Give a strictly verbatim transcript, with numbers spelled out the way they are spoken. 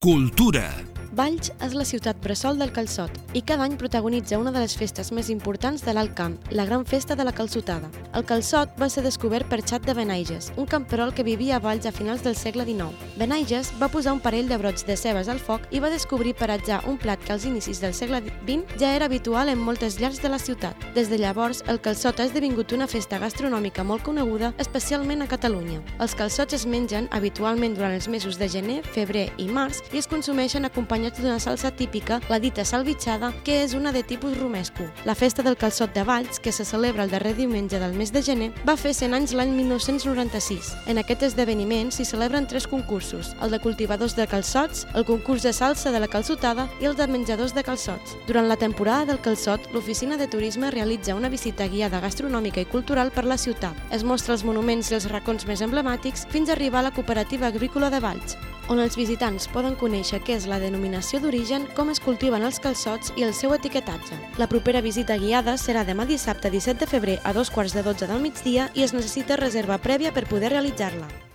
Cultura. Valls és la ciutat bressol del calçot i cada any protagonitza una de les festes més importants de l'Alt Camp, la Gran Festa de la Calçotada. El calçot va ser descobert per Xat de Benaiges, un camperol que vivia a Valls a finals del segle dinou. Benaiges va posar un parell de brots de cebes al foc i va descobrir paratjar un plat que als inicis del segle vint ja era habitual en moltes llars de la ciutat. Des de llavors, el calçot ha esdevingut una festa gastronòmica molt coneguda, especialment a Catalunya. Els calçots es mengen habitualment durant els mesos de gener, febrer i març i es consumeixen acompanyats d'una salsa típica, la dita salvitxada, que és una de tipus romesco. La festa del calçot de Valls, que se celebra el darrer diumenge del mes de gener, va fer cent anys l'any mil nou-cents noranta-sis. En aquest esdeveniment s'hi celebren tres concursos, el de cultivadors de calçots, el concurs de salsa de la calçotada i el de menjadors de calçots. Durant la temporada del calçot, l'Oficina de Turisme realitza una visita guiada gastronòmica i cultural per la ciutat. Es mostra els monuments i els racons més emblemàtics fins a arribar a la Cooperativa Agrícola de Valls, on els visitants poden conèixer què és la denominació d'origen, com es cultiven els calçots i el seu etiquetatge. La propera visita guiada serà demà dissabte disset de febrer a dos quarts de dotze del migdia i es necessita reserva prèvia per poder realitzar-la.